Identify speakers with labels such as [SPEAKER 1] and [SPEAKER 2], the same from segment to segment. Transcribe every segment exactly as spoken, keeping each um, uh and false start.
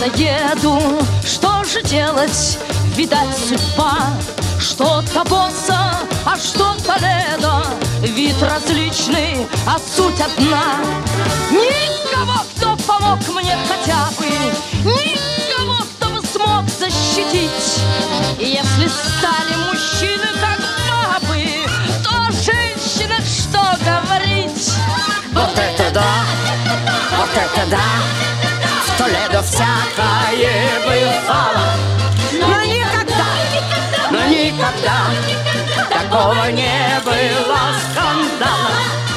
[SPEAKER 1] заеду. Что же делать? Видать, судьба. Что-то Босса, а что Толедо. Вид различный, а суть одна. Никого, кто помог мне хотя бы, никого, кто бы смог защитить. И если стали мужчины как бабы, то женщина что говорить?
[SPEAKER 2] Вот это да, вот это да, в Толедо всякое бывало. Но никогда, но никогда такого не было скандала.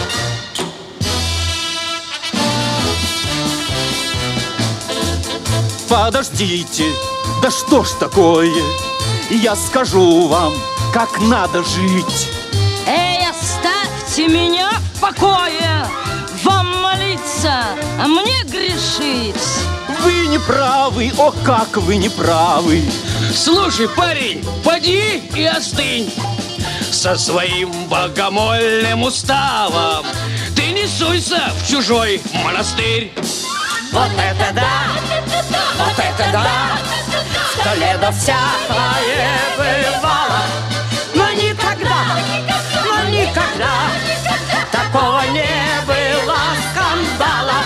[SPEAKER 3] Подождите, да что ж такое? Я скажу вам, как надо жить.
[SPEAKER 1] Эй, оставьте меня в покое! Вам молиться, а мне грешить.
[SPEAKER 3] Вы не правы, о, как вы не правы.
[SPEAKER 4] Слушай, парень, поди и остынь. Со своим богомольным уставом ты не суйся в чужой монастырь.
[SPEAKER 2] Вот это да, вот это да, в Толедо всякое бывало. Но никогда, но никогда такого не было скандала.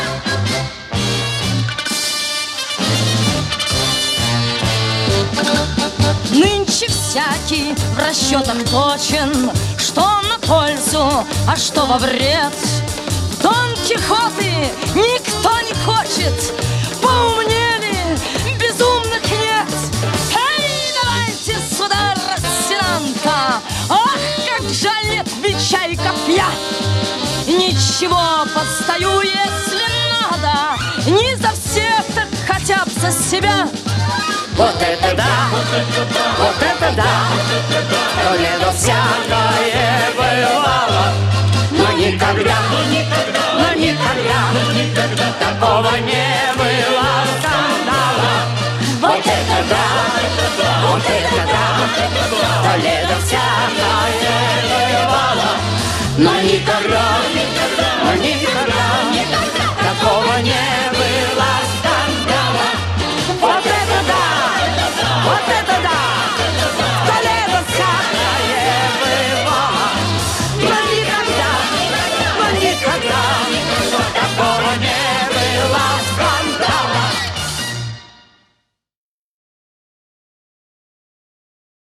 [SPEAKER 1] Нынче всякий в расчетах точен, что на пользу, а что во вред. В Дон Кихоты никто не хочет, поумнели, безумных нет. Эй, давайте сюда, Росинанта, ах, как жаль нет меча и копья. Ничего, постою, если надо, не за всех, так хотя бы за себя.
[SPEAKER 2] Вот это да, вот это да, в Толедо всякое бывало. Но никогда, но никогда такого не было скандала. Вот это да, вот это да, в Толедо всякое бывало. Но никогда, но никогда такого не было.